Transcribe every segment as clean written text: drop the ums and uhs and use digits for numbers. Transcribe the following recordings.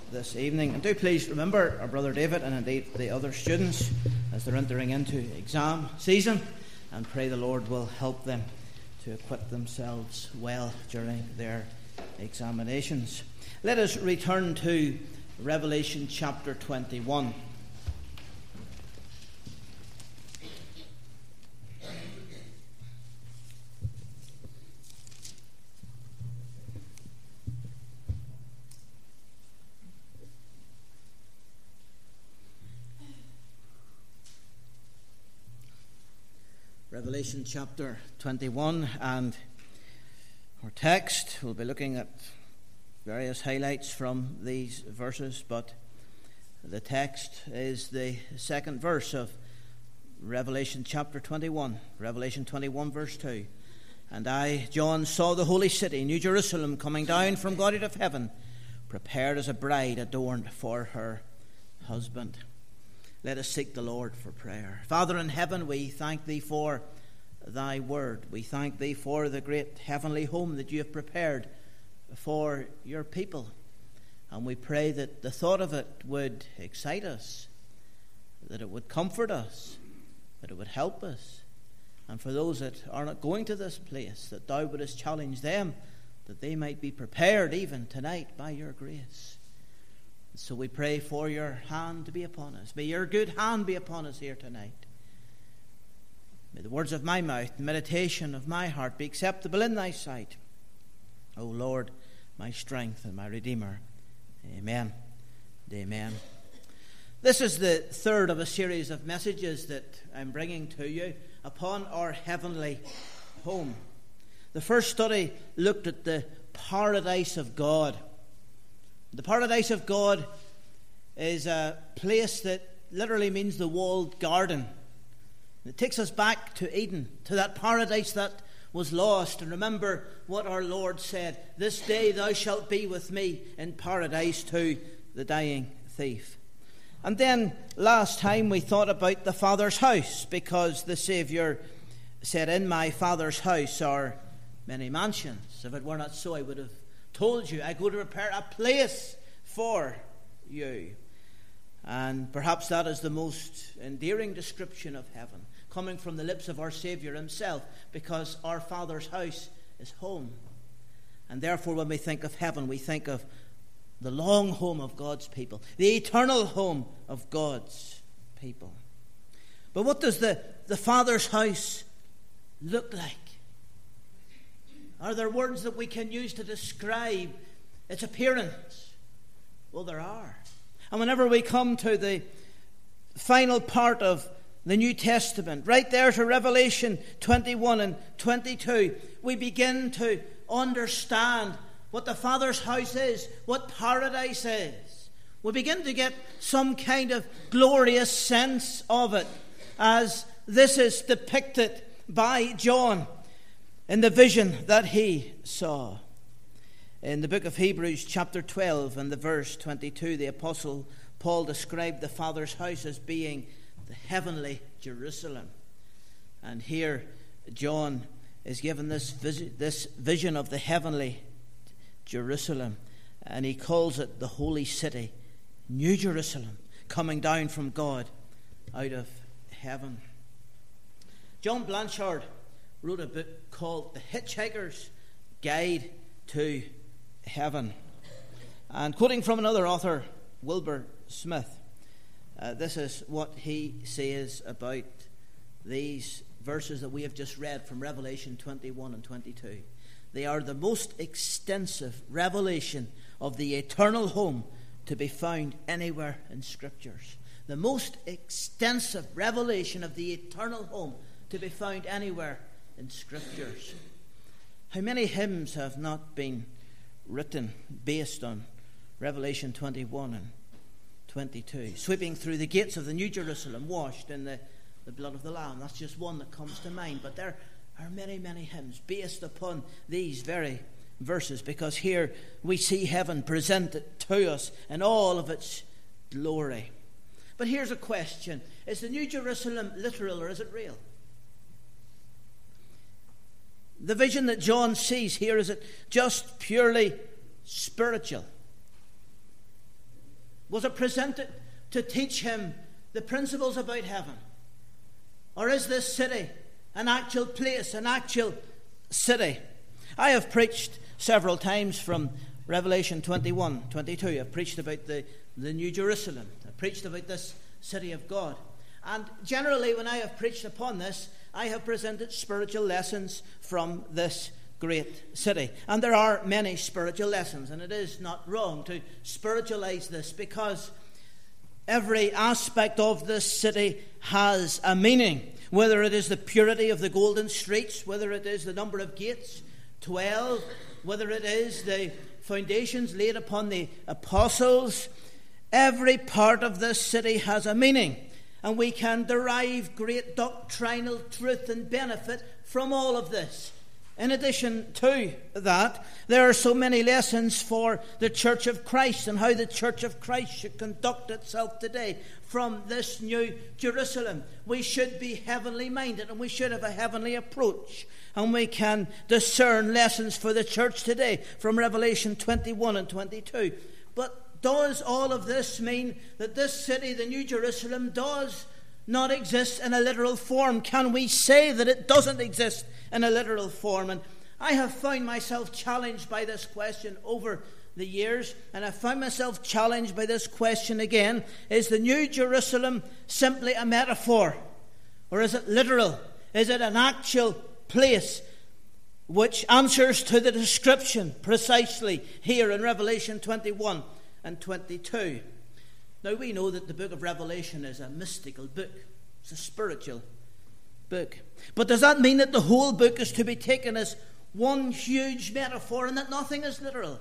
this evening. And do please remember our brother David and indeed the other students as they're entering into exam season, and pray the Lord will help them to equip themselves well during their examinations. Let us return to Revelation chapter 21. Revelation chapter 21, and our text, we'll be looking at various highlights from these verses, but the text is the second verse of Revelation chapter 21. Revelation 21 verse 2. And I, John, saw the holy city, New Jerusalem, coming down from God out of heaven, prepared as a bride adorned for her husband. Let us seek the Lord for prayer. Father in heaven, we thank thee for thy word. We thank thee for the great heavenly home that you have prepared for your people. And we pray that the thought of it would excite us, that it would comfort us, that it would help us. And for those that are not going to this place, that thou wouldest challenge them, that they might be prepared even tonight by your grace. So we pray for your hand to be upon us. May your good hand be upon us here tonight. May the words of my mouth, the meditation of my heart be acceptable in thy sight, O Lord, my strength and my Redeemer. Amen and amen. This is the third of a series of messages that I'm bringing to you upon our heavenly home. The first study looked at the paradise of God. The paradise of God is a place that literally means the walled garden. It takes us back to Eden, to that paradise that was lost. And remember what our Lord said, "This day thou shalt be with me in paradise," to the dying thief. And then last time we thought about the Father's house, because the Saviour said, "In my Father's house are many mansions. If it were not so, I would have told you, I go to prepare a place for you." And perhaps that is the most endearing description of heaven, coming from the lips of our Saviour himself, because our Father's house is home. And therefore when we think of heaven, we think of the long home of God's people, the eternal home of God's people. But what does the Father's house look like? Are there words that we can use to describe its appearance? Well, there are. And whenever we come to the final part of the New Testament, right there to Revelation 21 and 22, we begin to understand what the Father's house is, what paradise is. We begin to get some kind of glorious sense of it, as this is depicted by John in the vision that he saw. In the book of Hebrews chapter 12 and the verse 22, the Apostle Paul described the Father's house as being the heavenly Jerusalem. And here John is given this vision of the heavenly Jerusalem, and he calls it the holy city, New Jerusalem, coming down from God out of heaven. John Blanchard wrote a book called The Hitchhiker's Guide to Heaven. And quoting from another author, Wilbur Smith, this is what he says about these verses that we have just read from Revelation 21 and 22. They are the most extensive revelation of the eternal home to be found anywhere in Scriptures. The most extensive revelation of the eternal home to be found anywhere in Scriptures. How many hymns have not been written based on Revelation 21 and 22? Sweeping through the gates of the New Jerusalem, washed in the blood of the Lamb. That's just one that comes to mind. But there are many, many hymns based upon these very verses, because here we see heaven presented to us in all of its glory. But here's a question. Is the New Jerusalem literal, or is it real? The vision that John sees here, is it just purely spiritual? Was it presented to teach him the principles about heaven? Or is this city an actual place, an actual city? I have preached several times from Revelation 21, 22. I've preached about the New Jerusalem. I've preached about this city of God. And generally, when I have preached upon this, I have presented spiritual lessons from this great city. And there are many spiritual lessons, and it is not wrong to spiritualize this, because every aspect of this city has a meaning. Whether it is the purity of the golden streets, whether it is the number of gates, 12, whether it is the foundations laid upon the apostles, every part of this city has a meaning. And we can derive great doctrinal truth and benefit from all of this. In addition to that, there are so many lessons for the Church of Christ and how the Church of Christ should conduct itself today from this New Jerusalem. We should be heavenly minded, and we should have a heavenly approach. And we can discern lessons for the church today from Revelation 21 and 22. But does all of this mean that this city, the New Jerusalem, does not exist in a literal form? Can we say that it doesn't exist in a literal form? And I have found myself challenged by this question over the years, and I found myself challenged by this question again. Is the New Jerusalem simply a metaphor? Or is it literal? Is it an actual place which answers to the description precisely here in Revelation 21 and 22? Now, we know that the book of Revelation is a mystical book. It's a spiritual book. But does that mean that the whole book is to be taken as one huge metaphor and that nothing is literal?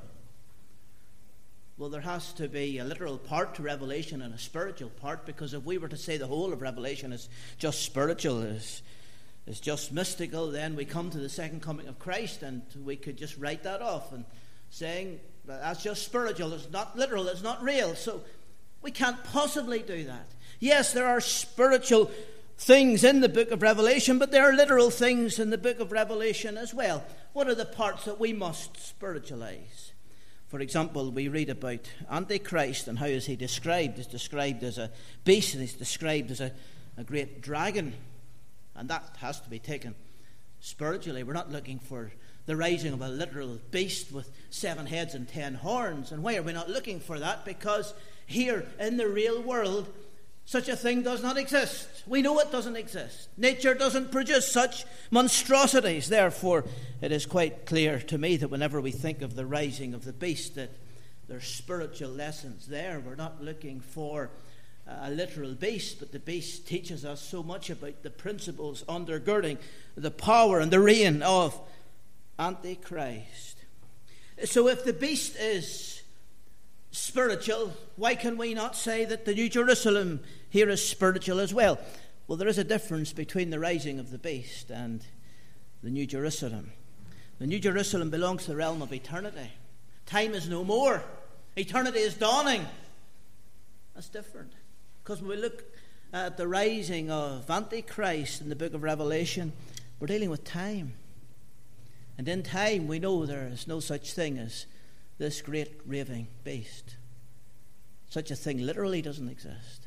Well, there has to be a literal part to Revelation and a spiritual part, because if we were to say the whole of Revelation is just spiritual, is just mystical, then we come to the second coming of Christ and we could just write that off and saying that's just spiritual, it's not literal, it's not real. So we can't possibly do that. Yes, there are spiritual things in the book of Revelation, but there are literal things in the book of Revelation as well. What are the parts that we must spiritualize? For example, we read about Antichrist, and how is he described? He's described as a beast, and he's described as a great dragon. And that has to be taken spiritually. We're not looking for the rising of a literal beast with 7 heads and 10 horns. And why are we not looking for that? Because here in the real world, such a thing does not exist. We know it doesn't exist. Nature doesn't produce such monstrosities. Therefore, it is quite clear to me that whenever we think of the rising of the beast, that there's spiritual lessons there. We're not looking for a literal beast, but the beast teaches us so much about the principles undergirding the power and the reign of Antichrist. So if the beast is spiritual, why can we not say that the New Jerusalem here is spiritual as well? Well, there is a difference between the rising of the beast and the New Jerusalem. The New Jerusalem belongs to the realm of eternity. Time is no more. Eternity is dawning. That's different. Because when we look at the rising of Antichrist in the book of Revelation, we're dealing with time. And in time, we know there is no such thing as this great raving beast. Such a thing literally doesn't exist.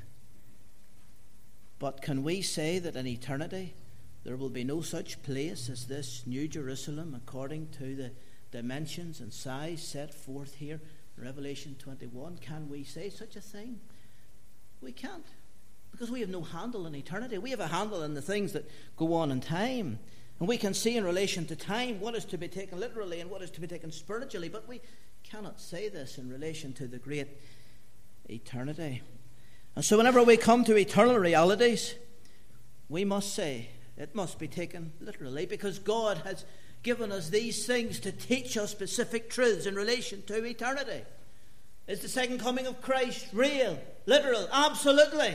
But can we say that in eternity there will be no such place as this New Jerusalem according to the dimensions and size set forth here in Revelation 21? Can we say such a thing? We can't, because we have no handle in eternity. We have a handle in the things that go on in time. And we can see in relation to time what is to be taken literally and what is to be taken spiritually, but we cannot say this in relation to the great eternity. And so whenever we come to eternal realities, we must say it must be taken literally, because God has given us these things to teach us specific truths in relation to eternity. Is the second coming of Christ real, literal? Absolutely.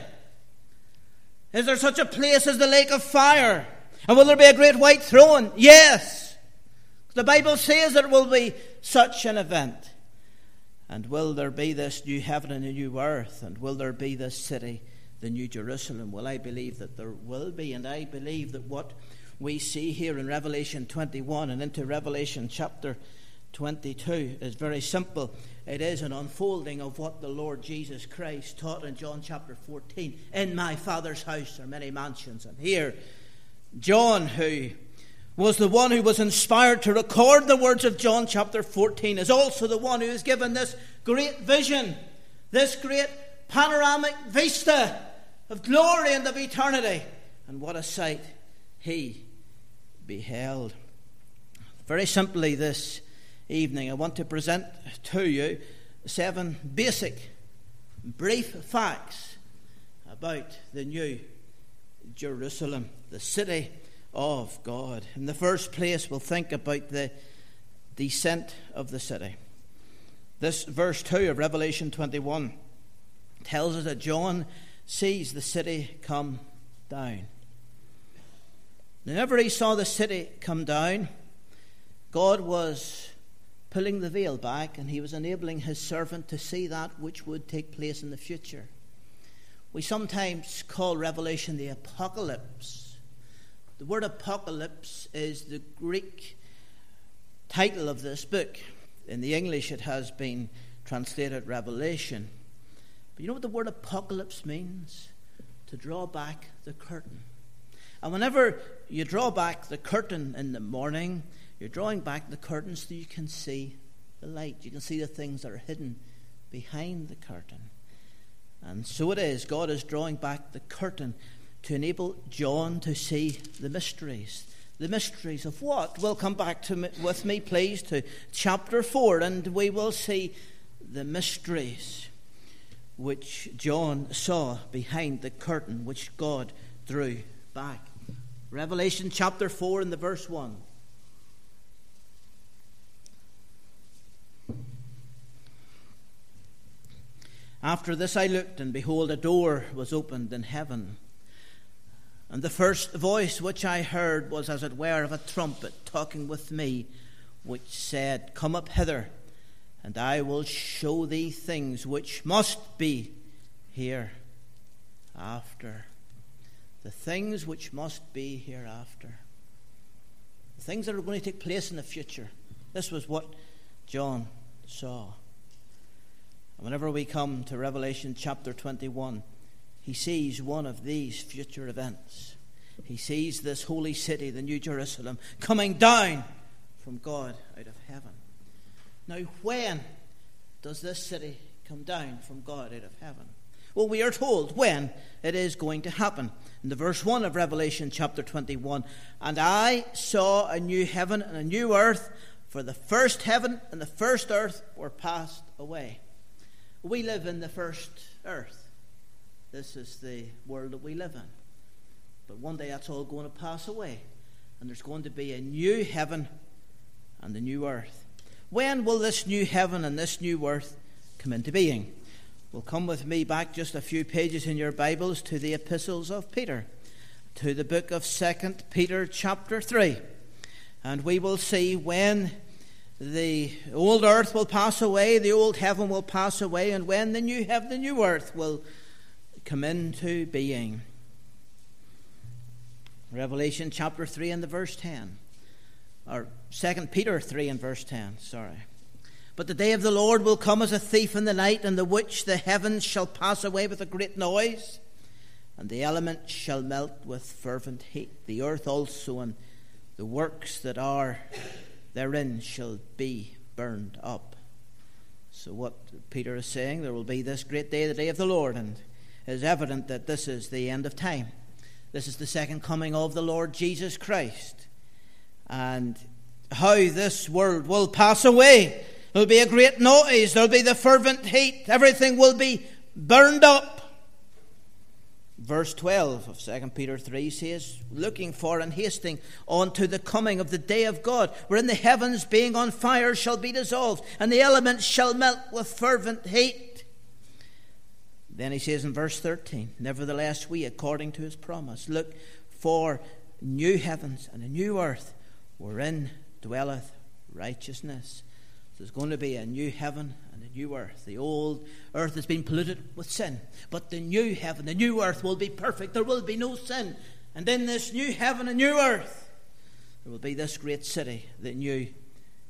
Is there such a place as the lake of fire? And will there be a great white throne? Yes. The Bible says there will be such an event. And will there be this new heaven and a new earth? And will there be this city, the New Jerusalem? Well, I believe that there will be. And I believe that what we see here in Revelation 21 and into Revelation chapter 22 is very simple. It is an unfolding of what the Lord Jesus Christ taught in John chapter 14. In my Father's house are many mansions. And here, John, who was the one who was inspired to record the words of John chapter 14, is also the one who is given this great vision, this great panoramic vista of glory and of eternity. And what a sight he beheld. Very simply this evening, I want to present to you 7 basic, brief facts about the New Jerusalem, the city of God. In the first place, we'll think about the descent of the city. This verse 2 of Revelation 21 tells us that John sees the city come down. Whenever he saw the city come down, God was pulling the veil back, and he was enabling his servant to see that which would take place in the future. We sometimes call Revelation the apocalypse. The word apocalypse is the Greek title of this book. In the English it has been translated Revelation. But you know what the word apocalypse means? To draw back the curtain. And whenever you draw back the curtain in the morning, you're drawing back the curtain so you can see the light. You can see the things that are hidden behind the curtain. And so it is. God is drawing back the curtain to enable John to see the mysteries. The mysteries of what? We'll come back with me, please, to chapter 4, and we will see the mysteries which John saw behind the curtain which God drew back. Revelation chapter 4 and the verse 1. After this I looked, and behold, a door was opened in heaven. And the first voice which I heard was as it were of a trumpet talking with me, which said, Come up hither, and I will show thee things which must be hereafter. The things which must be hereafter. The things that are going to take place in the future. This was what John saw. And whenever we come to Revelation chapter 21, he sees one of these future events. He sees this holy city, the New Jerusalem, coming down from God out of heaven. Now, when does this city come down from God out of heaven? Well, we are told when it is going to happen. In the verse 1 of Revelation chapter 21, And I saw a new heaven and a new earth, for the first heaven and the first earth were passed away. We live in the first earth. This is the world that we live in. But one day that's all going to pass away. And there's going to be a new heaven and a new earth. When will this new heaven and this new earth come into being? Well, come with me back just a few pages in your Bibles to the epistles of Peter, to the book of 2 Peter chapter 3. And we will see when the old earth will pass away, the old heaven will pass away, and when the new heaven, the new earth will come into being. Revelation chapter 3 and the verse 10. Or 2 Peter 3 and verse 10, sorry. But the day of the Lord will come as a thief in the night, in the which the heavens shall pass away with a great noise, and the elements shall melt with fervent heat. The earth also and the works that are therein shall be burned up. So what Peter is saying, there will be this great day, the day of the Lord, and it is evident that this is the end of time. This is the second coming of the Lord Jesus Christ. And how this world will pass away. There will be a great noise. There will be the fervent heat. Everything will be burned up. Verse 12 of 2 Peter 3 says, Looking for and hasting on to the coming of the day of God, wherein the heavens being on fire shall be dissolved, and the elements shall melt with fervent heat. Then he says in verse 13, Nevertheless we, according to his promise, look for new heavens and a new earth, wherein dwelleth righteousness. So there's going to be a new heaven and a new earth. The old earth has been polluted with sin, but the new heaven, the new earth will be perfect. There will be no sin. And in this new heaven and new earth, there will be this great city, the New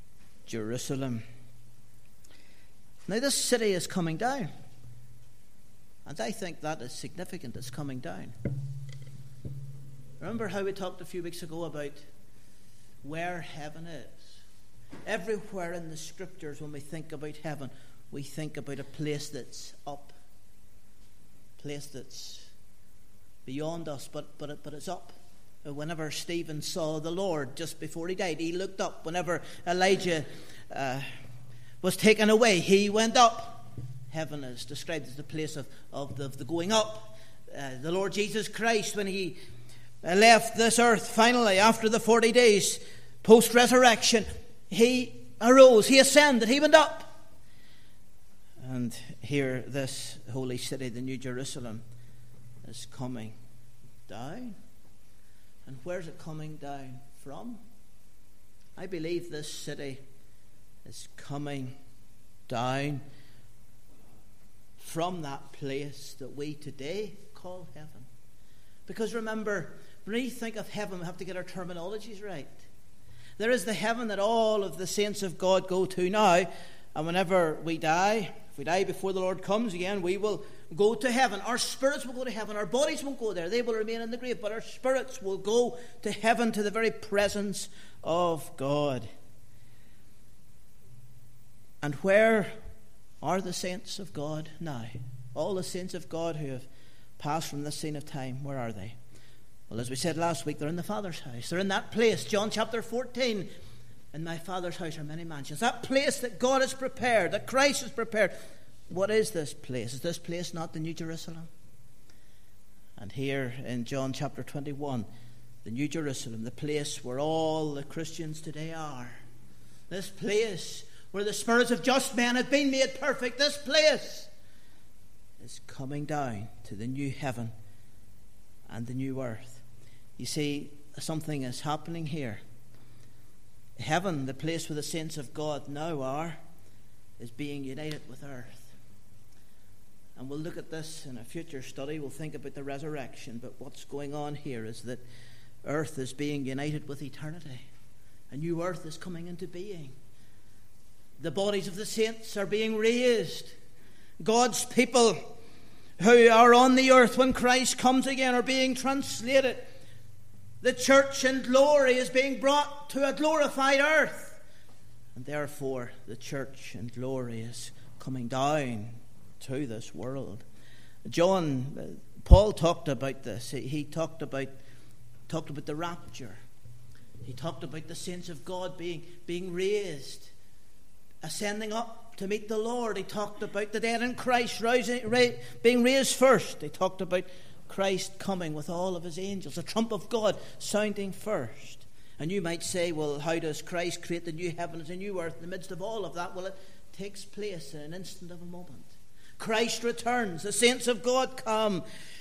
Jerusalem. Now this city is coming down. And I think that is significant. It's coming down. Remember how we talked a few weeks ago about where heaven is? Everywhere in the scriptures when we think about heaven, we think about a place that's up. A place that's beyond us, but it's up. Whenever Stephen saw the Lord just before he died, he looked up. Whenever Elijah was taken away, he went up. Heaven is described as the place of the going up. The Lord Jesus Christ, when he left this earth finally after the 40 days post-resurrection, he arose, he ascended, he went up. And here this holy city, the New Jerusalem, is coming down. And where's it coming down from? I believe this city is coming down from that place that we today call heaven. Because remember, when we think of heaven, we have to get our terminologies right. There is the heaven that all of the saints of God go to now, and whenever we die, if we die before the Lord comes again, we will go to heaven. Our spirits will go to heaven. Our bodies won't go there. They will remain in the grave, but our spirits will go to heaven, to the very presence of God. And where are the saints of God now? All the saints of God who have passed from this scene of time, where are they? Well, as we said last week, they're in the Father's house. They're in that place, John chapter 14. In my Father's house are many mansions. That place that God has prepared, that Christ has prepared. What is this place? Is this place not the New Jerusalem? And here in John chapter 21, the New Jerusalem, the place where all the Christians today are. This place where the spirits of just men have been made perfect. This place is coming down to the new heaven and the new earth. You see, something is happening here. Heaven, the place where the saints of God now are, is being united with earth. And we'll look at this in a future study. We'll think about the resurrection. But what's going on here is that earth is being united with eternity. A new earth is coming into being. The bodies of the saints are being raised. God's people who are on the earth when Christ comes again are being translated. The church in glory is being brought to a glorified earth. And therefore, the church in glory is coming down to this world. Paul talked about this. He talked about the rapture. He talked about the saints of God being raised, ascending up to meet the Lord. He talked about the dead in Christ being raised first. He talked about Christ coming with all of his angels, the trump of God sounding first. And you might say, well, how does Christ create the new heavens and new earth in the midst of all of that? Well, it takes place in an instant of a moment. Christ returns. The saints of God come.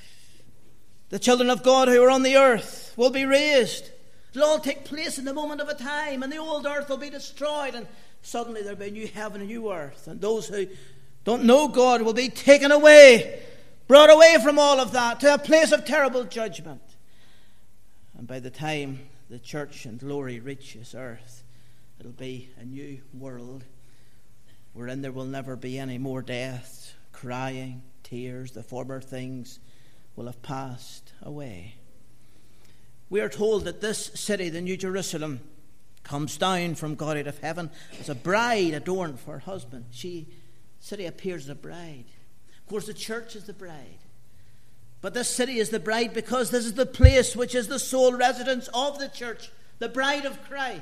The children of God who are on the earth will be raised. It'll all take place in the moment of a time, and the old earth will be destroyed, and suddenly there'll be a new heaven and new earth. And those who don't know God will be taken away, brought away from all of that to a place of terrible judgment. And by the time the church in glory reaches earth, it'll be a new world wherein there will never be any more death, crying, tears. The former things will have passed away. We are told that this city, the New Jerusalem, comes down from God out of heaven as a bride adorned for her husband. City appears as a bride. Of course, the church is the bride. But this city is the bride because this is the place which is the sole residence of the church, the bride of Christ.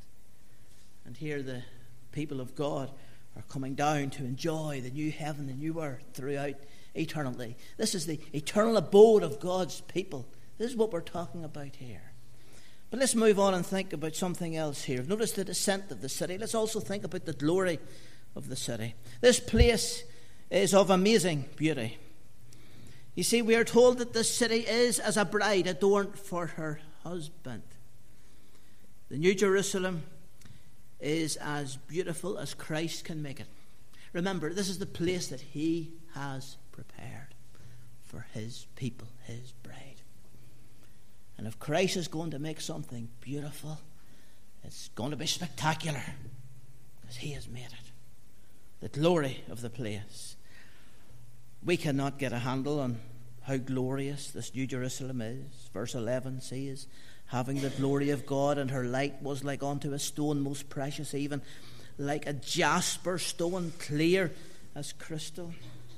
And here the people of God are coming down to enjoy the new heaven, the new earth throughout eternity. This is the eternal abode of God's people. This is what we're talking about here. But let's move on and think about something else here. Notice the descent of the city. Let's also think about the glory of the city. This place is of amazing beauty. You see, we are told that this city is as a bride adorned for her husband. The New Jerusalem is as beautiful as Christ can make it. Remember, this is the place that he has prepared for his people, his bride. And if Christ is going to make something beautiful, it's going to be spectacular. as he has made it. The glory of the place. We cannot get a handle on how glorious this New Jerusalem is. Verse 11 says, having the glory of God, and her light was like unto a stone most precious, even like a jasper stone, clear as crystal.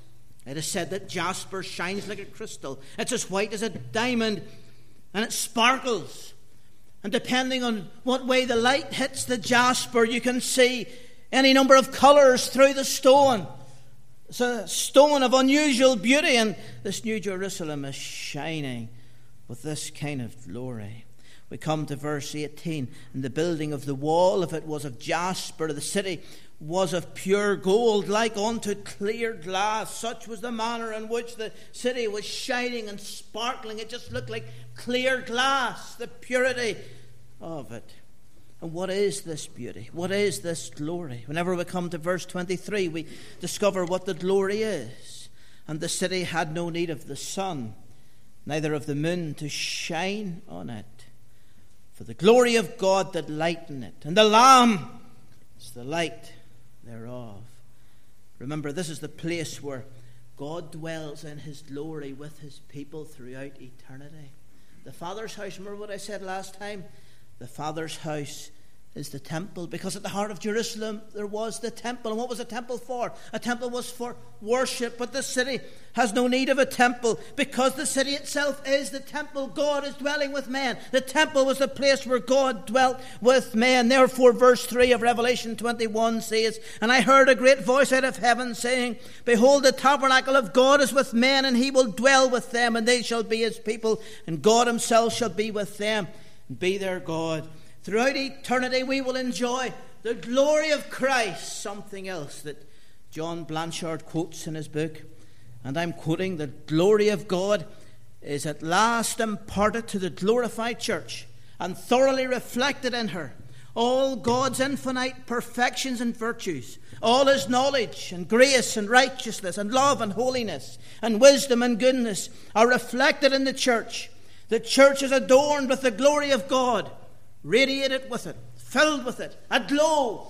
It is said that jasper shines like a crystal. It's as white as a diamond, and it sparkles. And depending on what way the light hits the jasper, you can see any number of colours through the stone. It's a stone of unusual beauty, and this New Jerusalem is shining with this kind of glory. We come to verse 18. And the building of the wall, if it was of jasper, the city was of pure gold, like unto clear glass. Such was the manner in which the city was shining and sparkling. It just looked like clear glass, the purity of it. And what is this beauty? What is this glory? Whenever we come to verse 23, we discover what the glory is. And the city had no need of the sun, neither of the moon to shine on it. For the glory of God that lightened it, and the Lamb is the light thereof. Remember, this is the place where God dwells in his glory with his people throughout eternity. The Father's house, remember what I said last time? The Father's house is the temple, because at the heart of Jerusalem there was the temple. And what was the temple for? A temple was for worship, but the city has no need of a temple, because the city itself is the temple. God is dwelling with men. The temple was the place where God dwelt with men. Therefore, verse 3 of Revelation 21 says, and I heard a great voice out of heaven saying, behold, the tabernacle of God is with men, and he will dwell with them, and they shall be his people, and God himself shall be with them, and be their God. Throughout eternity we will enjoy the glory of Christ, something else that John Blanchard quotes in his book. And I'm quoting, the glory of God is at last imparted to the glorified church and thoroughly reflected in her. All God's infinite perfections and virtues, all his knowledge and grace and righteousness and love and holiness and wisdom and goodness are reflected in the church. The church is adorned with the glory of God, radiated with it, filled with it, aglow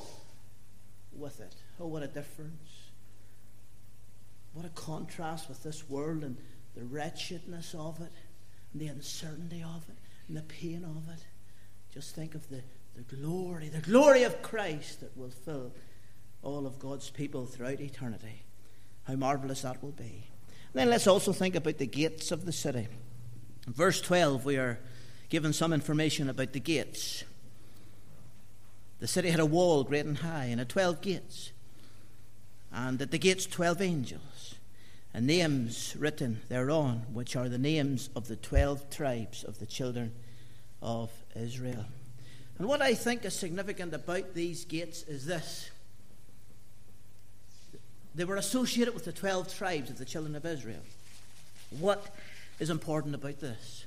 with it. Oh, what a difference. What a contrast with this world and the wretchedness of it, and the uncertainty of it, and the pain of it. Just think of the glory of Christ that will fill all of God's people throughout eternity. How marvelous that will be. And then let's also think about the gates of the city. In verse 12, we are given some information about the gates. The city had a wall great and high, and had 12 gates. And at the gates 12 angels, and names written thereon, which are the names of the 12 tribes of the children of Israel. And what I think is significant about these gates is this. They were associated with the 12 tribes of the children of Israel. What is important about this?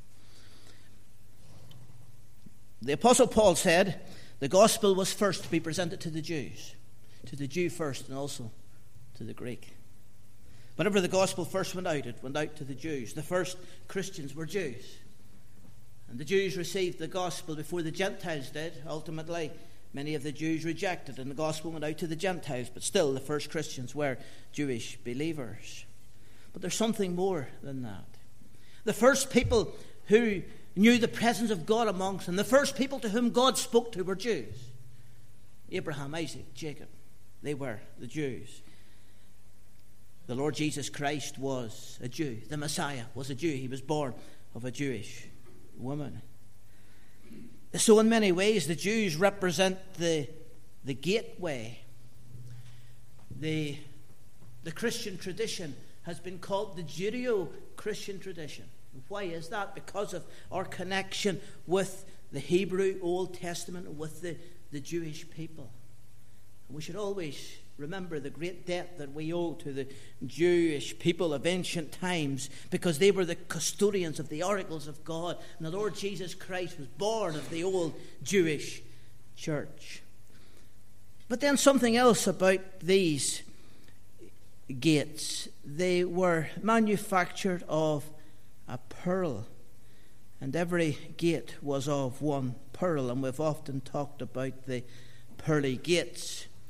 The Apostle Paul said the gospel was first to be presented to the Jews. To the Jew first, and also to the Greek. Whenever the gospel first went out, it went out to the Jews. The first Christians were Jews. And the Jews received the gospel before the Gentiles did. Ultimately, many of the Jews rejected, and the gospel went out to the Gentiles. But still, the first Christians were Jewish believers. But there's something more than that. The first people who knew the presence of God amongst them, the first people to whom God spoke to, were Jews. Abraham, Isaac, Jacob, they were the Jews. The Lord Jesus Christ was a Jew. The Messiah was a Jew. He was born of a Jewish woman. So in many ways, the Jews represent the gateway. The Christian tradition has been called the Judeo-Christian tradition. Why is that? Because of our connection with the Hebrew Old Testament, with the Jewish people. We should always remember the great debt that we owe to the Jewish people of ancient times, because they were the custodians of the oracles of God, and the Lord Jesus Christ was born of the old Jewish church. But then something else about these gates. They were manufactured of a pearl, and every gate was of one pearl, and we've often talked about the pearly gates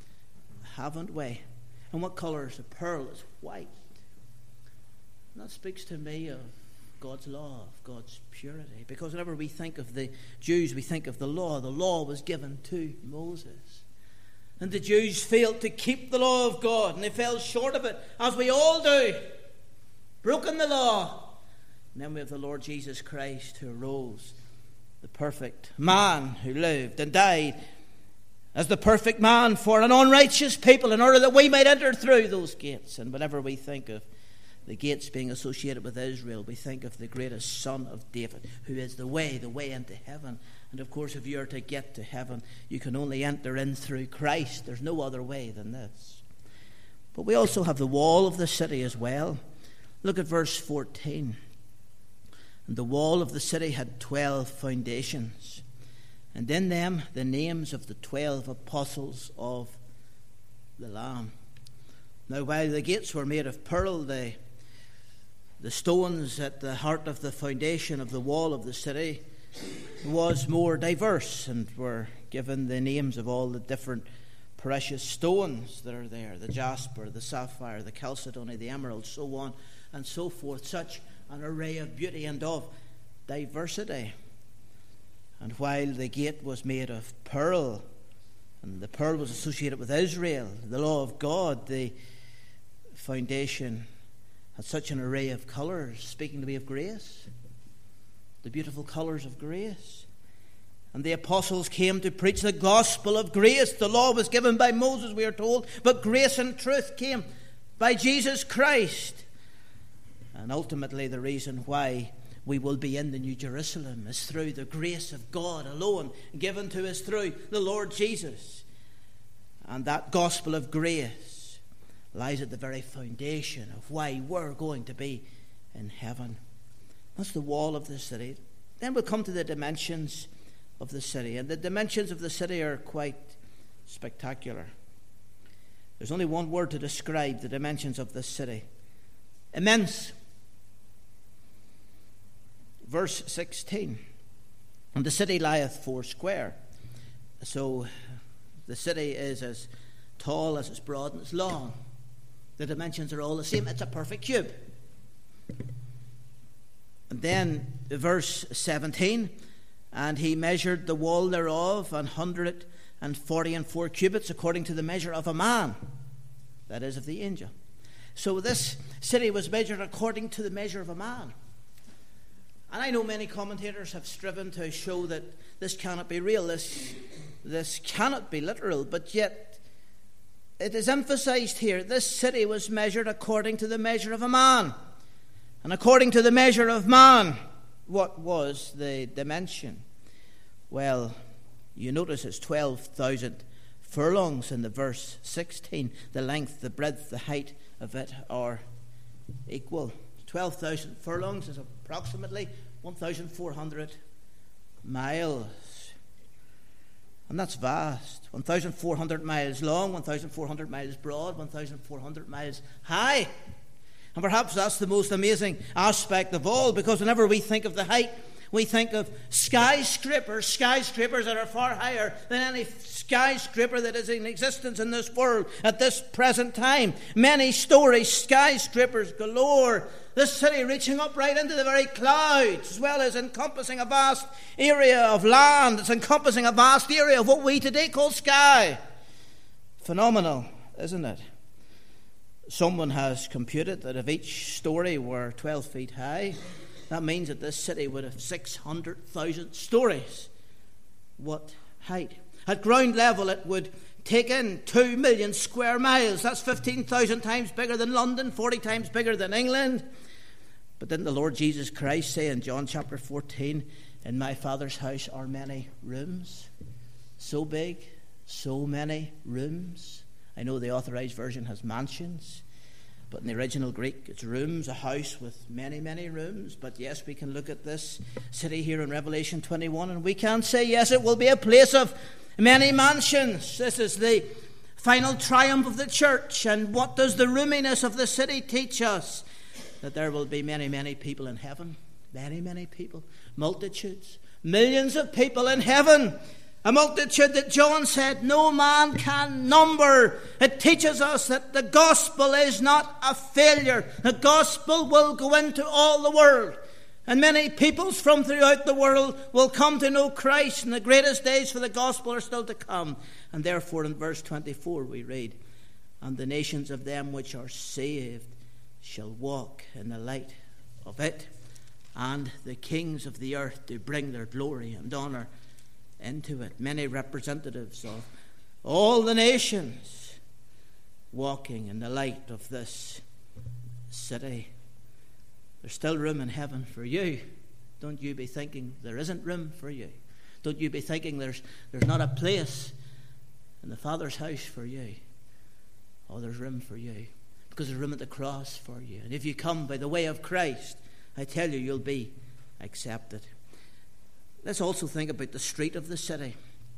haven't we? And what colour is the pearl? It's white. And that speaks to me of God's law, of God's purity. Because whenever we think of the Jews, we think of the law. The law was given to Moses. And the Jews failed to keep the law of God, and they fell short of it, as we all do. Broken the law. And then we have the Lord Jesus Christ, who arose, the perfect man who lived and died as the perfect man for an unrighteous people, in order that we might enter through those gates. And whenever we think of the gates being associated with Israel, we think of the greatest son of David, who is the way into heaven. And of course, if you are to get to heaven, you can only enter in through Christ. There's no other way than this. But we also have the wall of the city as well. Look at verse 14. And the wall of the city had 12 foundations, and in them the names of the 12 apostles of the Lamb. Now, while the gates were made of pearl, the stones at the heart of the foundation of the wall of the city was more diverse, and were given the names of all the different precious stones that are there: the jasper, the sapphire, the chalcedony, the emerald, so on and so forth. Such an array of beauty and of diversity. And while the gate was made of pearl, and the pearl was associated with Israel, the law of God, the foundation had such an array of colours, speaking to me of grace, the beautiful colours of grace. And the apostles came to preach the gospel of grace. The law was given by Moses, we are told, but grace and truth came by Jesus Christ. And ultimately, the reason why we will be in the New Jerusalem is through the grace of God alone, given to us through the Lord Jesus. And that gospel of grace lies at the very foundation of why we're going to be in heaven. That's the wall of the city. Then we'll come to the dimensions of the city. And the dimensions of the city are quite spectacular. There's only one word to describe the dimensions of this city: immense. Verse 16, and the city lieth foursquare. So the city is as tall as it's broad and it's long. The dimensions are all the same. It's a perfect cube. And then verse 17, and he measured the wall thereof 144 cubits, according to the measure of a man, that is, of the angel. So this city was measured according to the measure of a man. And I know many commentators have striven to show that this cannot be real, this cannot be literal, but yet it is emphasized here. This city was measured according to the measure of a man. And according to the measure of man, what was the dimension? Well, you notice it's 12,000 furlongs in the verse 16. The length, the breadth, the height of it are equal. 12,000 furlongs is approximately 1,400 miles. And that's vast. 1,400 miles long, 1,400 miles broad, 1,400 miles high. And perhaps that's the most amazing aspect of all, because whenever we think of the height, we think of skyscrapers that are far higher than any skyscraper that is in existence in this world at this present time. Many stories, skyscrapers galore. This city reaching up right into the very clouds, as well as encompassing a vast area of land. It's encompassing a vast area of what we today call sky. Phenomenal, isn't it? Someone has computed that if each story were 12 feet high, that means that this city would have 600,000 stories. What height? At ground level, it would take in 2 million square miles. That's 15,000 times bigger than London, 40 times bigger than England. But didn't the Lord Jesus Christ say in John chapter 14, "In my Father's house are many rooms"? So big, so many rooms. I know the Authorized Version has mansions, but in the original Greek it's rooms, a house with many, many rooms. But yes, we can look at this city here in Revelation 21 and we can say, yes, it will be a place of many mansions. This is the final triumph of the church. And what does the roominess of the city teach us? That there will be many, many people in heaven. Many, many people. Multitudes. Millions of people in heaven. A multitude that John said no man can number. It teaches us that the gospel is not a failure. The gospel will go into all the world. And many peoples from throughout the world will come to know Christ. And the greatest days for the gospel are still to come. And therefore in verse 24 we read, and the nations of them which are saved shall walk in the light of it. And the kings of the earth do bring their glory and honour into it. Many representatives of all the nations walking in the light of this city. There's still room in heaven for you. Don't you be thinking there isn't room for you. Don't you be thinking there's not a place in the Father's house for you. Oh, there's room for you, because there's room at the cross for you. And if you come by the way of Christ, I tell you, you'll be accepted. Let's also think about the street of the city.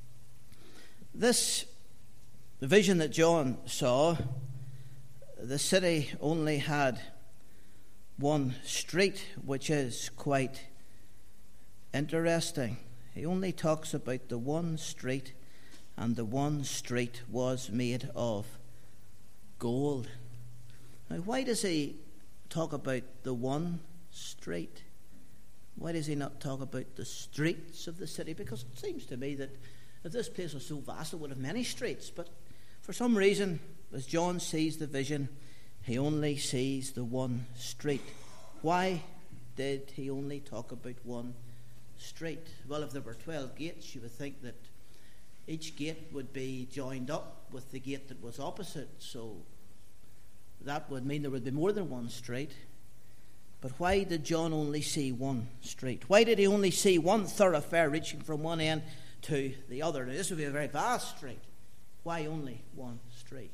The vision that John saw, the city only had one street, which is quite interesting. He only talks about the one street, and the one street was made of gold. Now, why does he talk about the one street? Why does he not talk about the streets of the city? Because it seems to me that if this place was so vast, it would have many streets. But for some reason, as John sees the vision, he only sees the one street. Why did he only talk about one street? Well, if there were 12 gates, you would think that each gate would be joined up with the gate that was opposite. So that would mean there would be more than one street. But why did John only see one street? Why did he only see one thoroughfare reaching from one end to the other? Now, this would be a very vast street. Why only one street?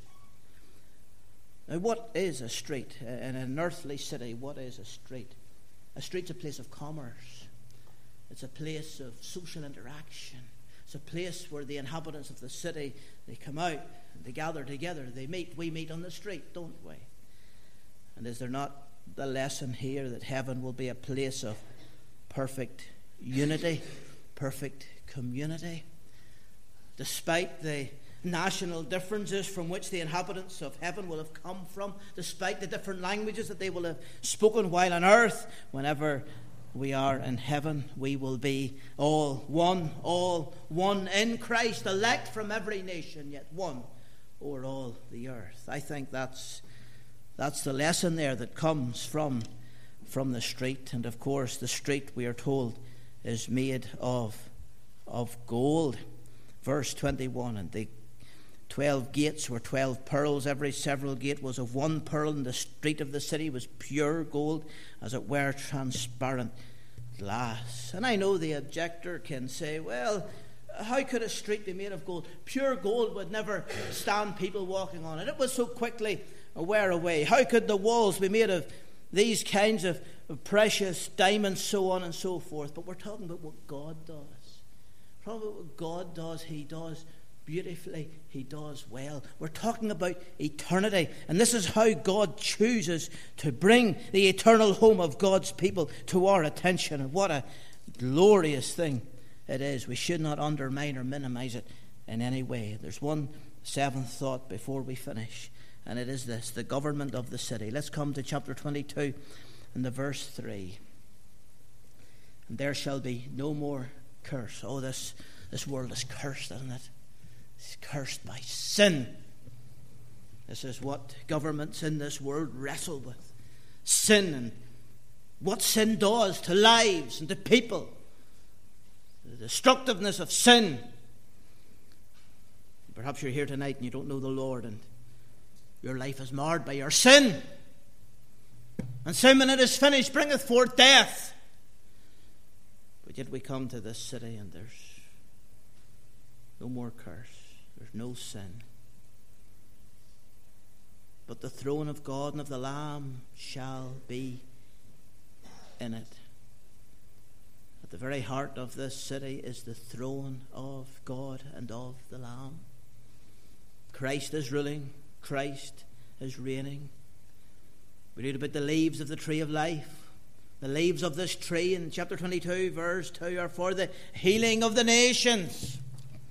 Now, what is a street? In an earthly city, what is a street? A street's a place of commerce. It's a place of social interaction. It's a place where the inhabitants of the city, they come out, they gather together, they meet. We meet on the street, don't we? And is there not the lesson here that heaven will be a place of perfect unity, perfect community? Despite the national differences from which the inhabitants of heaven will have come from, despite the different languages that they will have spoken while on earth, whenever we are in heaven, we will be all one in Christ, elect from every nation, yet one over all the earth. I think that's the lesson there that comes from the street. And of course, the street, we are told, is made of gold. Verse 21, and the 12 gates were 12 pearls. Every several gate was of one pearl, and the street of the city was pure gold, as it were transparent glass. And I know the objector can say, well, how could a street be made of gold? Pure gold would never stand people walking on it. It was so quickly wear away. How could the walls be made of these kinds of precious diamonds, so on and so forth? But we're talking about what God does. We're talking about what God does. He does beautifully. He does well. We're talking about eternity. And this is how God chooses to bring the eternal home of God's people to our attention. And what a glorious thing it is. We should not undermine or minimize it in any way. There's one seventh thought before we finish. And it is this, the government of the city. Let's come to chapter 22 and the verse 3. And there shall be no more curse. Oh, this world is cursed, isn't it? It's cursed by sin. This is what governments in this world wrestle with. Sin, and what sin does to lives and to people. The destructiveness of sin. Perhaps you're here tonight and you don't know the Lord, and your life is marred by your sin. And sin, when it is finished, bringeth forth death. But yet we come to this city and there's no more curse. There's no sin. But the throne of God and of the Lamb shall be in it. At the very heart of this city is the throne of God and of the Lamb. Christ is ruling. Christ is reigning. We read about the leaves of the tree of life. The leaves of this tree in chapter 22, verse 2, are for the healing of the nations.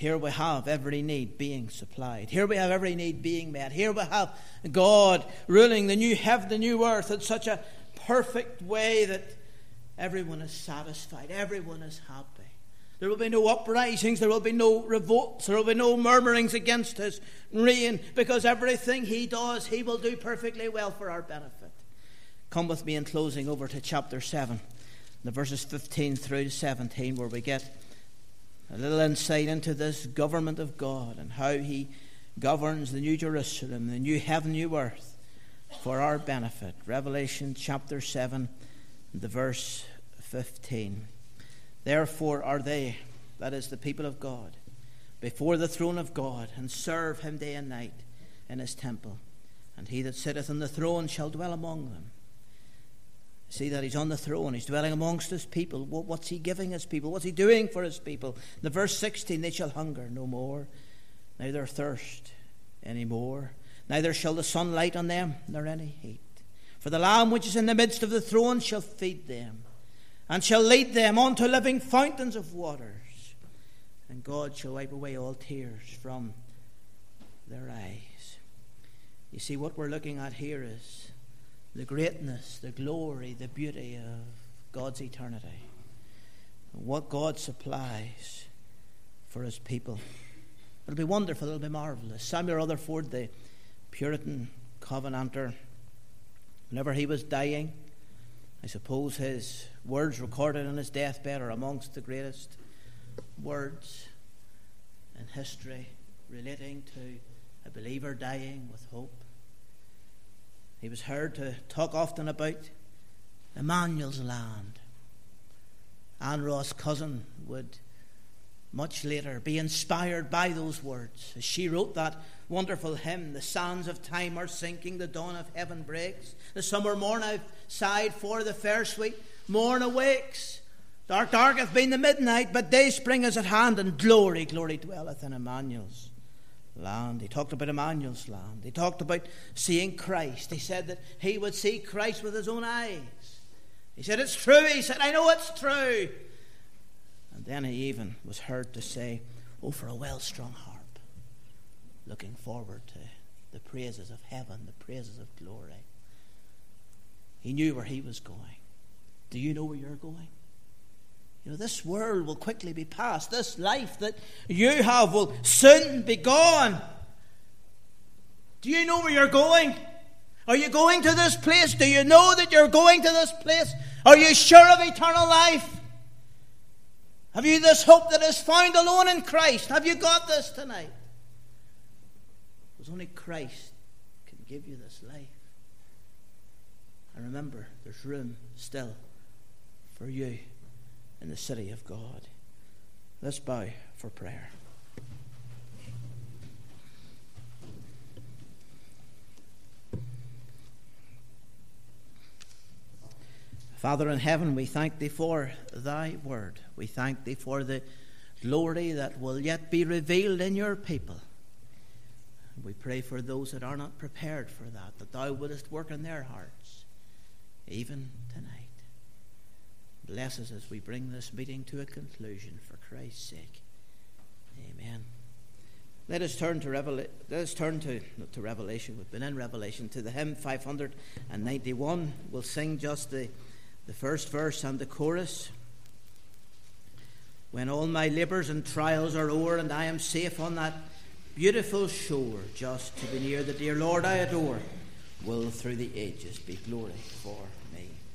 here we have every need being supplied. Here we have every need being met. Here we have God ruling the new heaven, the new earth in such a perfect way that everyone is satisfied. Everyone is happy. There will be no uprisings. There will be no revolts. There will be no murmurings against his reign, because everything he does, he will do perfectly well for our benefit. Come with me in closing over to chapter 7, the verses 15 through to 17, where we get a little insight into this government of God and how he governs the new Jerusalem, the new heaven, new earth, for our benefit. Revelation chapter 7, the verse 15. Therefore are they, that is the people of God, before the throne of God, and serve him day and night in his temple. And he that sitteth on the throne shall dwell among them. See that he's on the throne. He's dwelling amongst his people. What's he giving his people? What's he doing for his people? The verse 16, they shall hunger no more, neither thirst any more. Neither shall the sun light on them, nor any heat. For the Lamb which is in the midst of the throne shall feed them, and shall lead them unto living fountains of waters. And God shall wipe away all tears from their eyes. You see, what we're looking at here is the greatness, the glory, the beauty of God's eternity. What God supplies for his people. It'll be wonderful, it'll be marvelous. Samuel Rutherford, the Puritan Covenanter, whenever he was dying, I suppose his words recorded on his deathbed are amongst the greatest words in history relating to a believer dying with hope. He was heard to talk often about Emmanuel's land. Anne Ross' cousin would much later be inspired by those words as she wrote that wonderful hymn, the sands of time are sinking, the dawn of heaven breaks, the summer morn I've sighed for, the fair sweet morn awakes. Dark hath been the midnight, but day spring is at hand, and glory, glory dwelleth in Emmanuel's land. He talked about Emmanuel's land. He talked about seeing Christ. He said that he would see Christ with his own eyes. He said, it's true. He said, I know it's true. And then he even was heard to say, oh, for a well-strung harp, looking forward to the praises of heaven, the praises of glory. He knew where he was going. Do you know where you're going? You know, this world will quickly be past. This life that you have will soon be gone. Do you know where you're going? Are you going to this place? Do you know that you're going to this place? Are you sure of eternal life? Have you this hope that is found alone in Christ? Have you got this tonight? Because only Christ can give you this life. And remember, there's room still for you in the city of God. Let's bow for prayer. Father in heaven, we thank thee for thy word. We thank thee for the glory that will yet be revealed in your people. We pray for those that are not prepared for that thou wouldest work in their hearts, even tonight. Bless us as we bring this meeting to a conclusion for Christ's sake. Amen. Let us turn to Revelation. We've been in Revelation, to the hymn 591. We'll sing just the first verse and the chorus. When all my labours and trials are o'er, and I am safe on that beautiful shore, just to be near the dear Lord I adore, will through the ages be glory for me.